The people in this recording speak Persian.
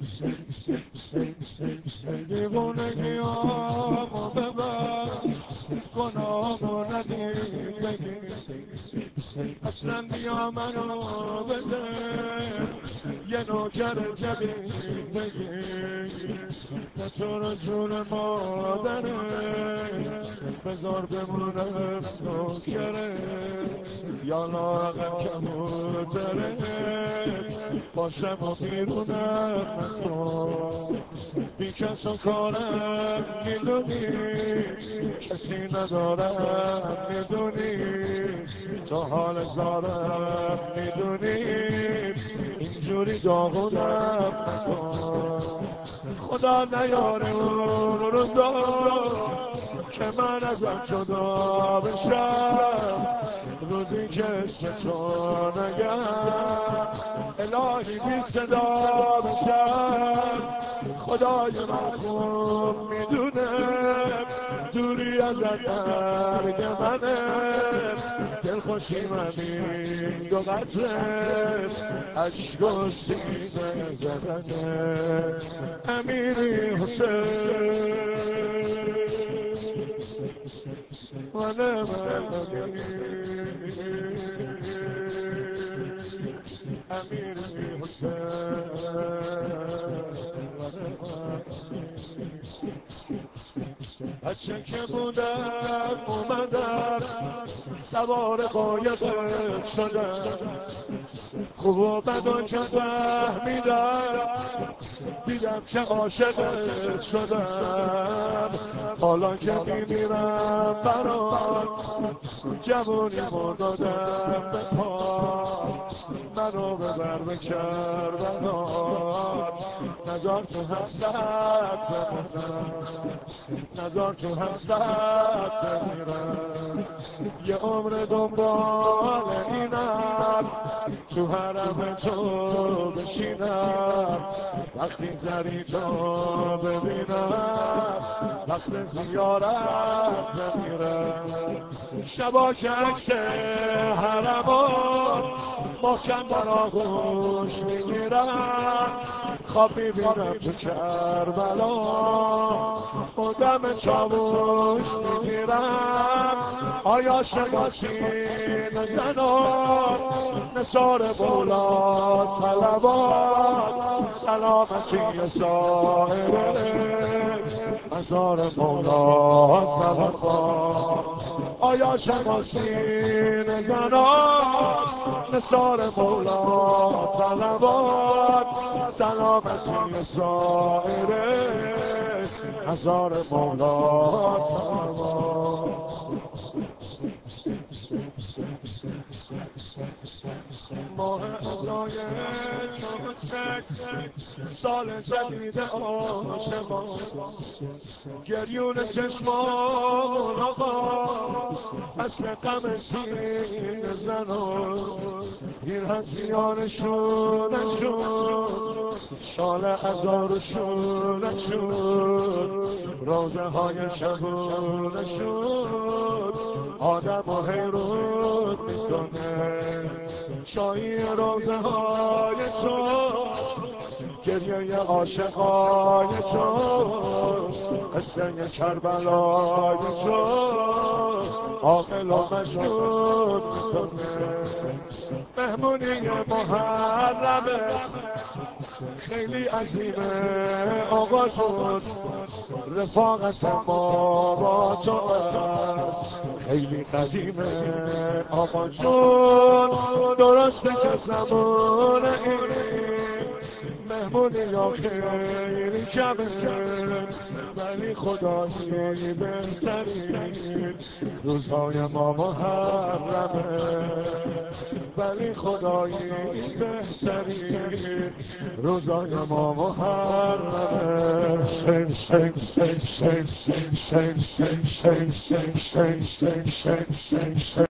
دیوونگیامو ببر گناهمو ندید بگیر اصلا بیا منو بده یه نوکر جدید بگیر به تو رو جون مادره بذار بمونم نوکره یا لاغر کبوتره باشم و بیرونم نکن بی کس و کارم میدونی کسی ندارم میدونی تو حال زارم میدونی اینجوری داغونم نکن خدا نیاره اون روزا که من ازم جدا بشم روزی که اسم تو نگم الهی بی صدا بشم خدای من خوب میدونه دوری ازت مرگ منه دلخوشی من این دو قطره عشق و سینه زدنه امیری حسین من امیری حسین بچه که بودم اومدم سوار قایقت شدم خوب و بد و که فهمیدم دیدم که عاشقت شدم حالا که میمیرم برات جوونیمو دادم به پا منو ببر به کربلا نزار تو حسرت بمونم نزار تو حسرت بمیرم یه عمر دنبال اینم تو حرم تو بشینم وقتی زری تو ببینم وقت زیارت بمیرم شبا که عکس حرمو محکم در آغوش میگیرم خواب میبینم تو کربلا خودم چاوش میگیرم آیا شناسین زنان نثار بولا صلوات سلامتی سائره مزار مولا صلوات آیا شناسین زنان نثار مولا صلوات سلامتی سائره مزار مولا صلوات ماه ازای چوچک سال جدید عاشقان گریون چشمان آقا اصل غم سینه زنان پیرهنشونشون شال هزارشونشون روزه های شبونشون آدم و حیرون میکنه شایی روزه های تو گریه عاشقای تو قصه کربلای تو عاقل و مشهود میکنه مهمونی محرمه خیلی عظیمه آقا جون رفاقت ما با تو است خیلی قدیمه آقا جون درسته که زمان این مهمونی یا خیلی کمه ولی خدایی بهترین روزهای ما محرمه ولی خدایی بهترین روزهای ما محرمه شن شن شن شن شن شن شن شن شن شن شن شن